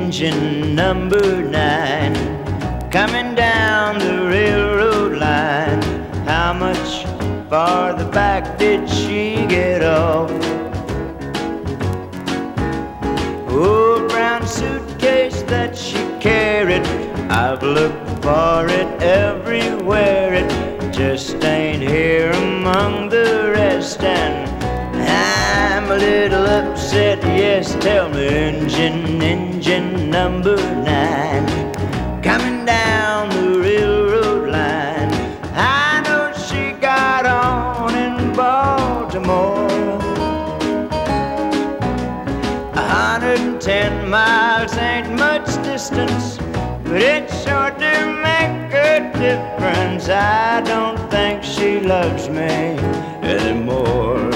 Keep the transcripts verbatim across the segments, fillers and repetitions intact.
engine number nine, coming down the railroad line. How much farther back did she get off? Old brown suitcase that she carried, I've looked for it everywhere. It just ain't here among the rest, and I'm a little upset. Yes, tell me, engine, engine number nine, coming down the railroad line. I know she got on in Baltimore. A hundred and ten miles ain't much distance, but it's sure to make a difference. I don't think she loves me anymore.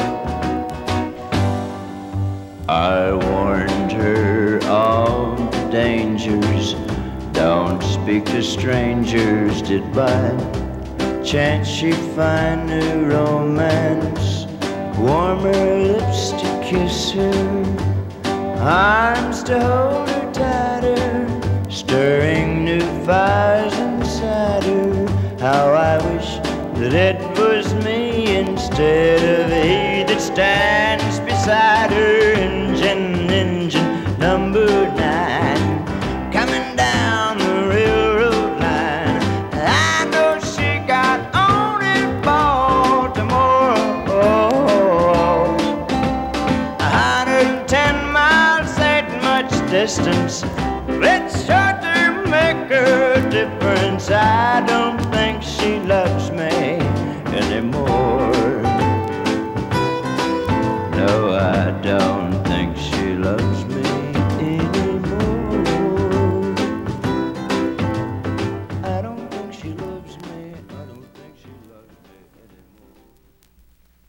I warned her of the dangers. Don't speak to strangers. Did by chance she find new romance? Warmer lips to kiss her, arms to hold her tighter, stirring new fires inside her. How I wish that it was me instead of he that stands beside her. Engine, engine number nine, coming down the railroad line. I know she got on in Baltimore. A hundred and ten miles ain't much distance. It's sure to make a difference. I don't think she loves me